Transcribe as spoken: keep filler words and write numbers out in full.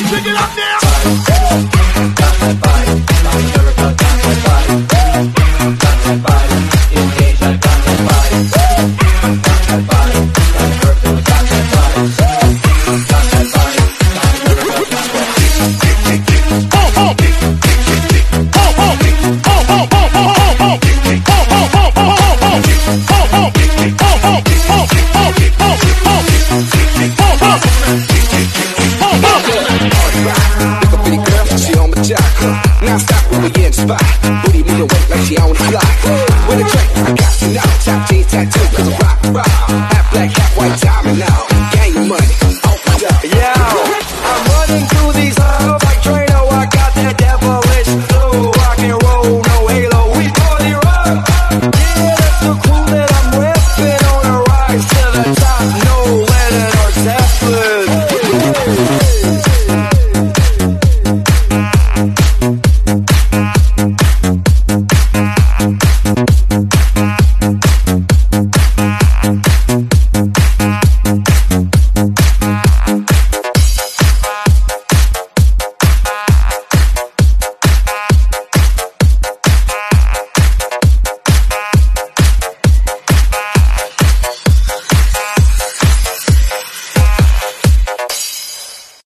Shake it up now. Got that body, South America got that body. Got that body, in Asia got that body. Got that body, South America got that body. Got that body, South America got that body. Oh, oh, oh, oh, oh, oh, oh, oh, oh, oh, oh, oh, oh, oh, oh, oh.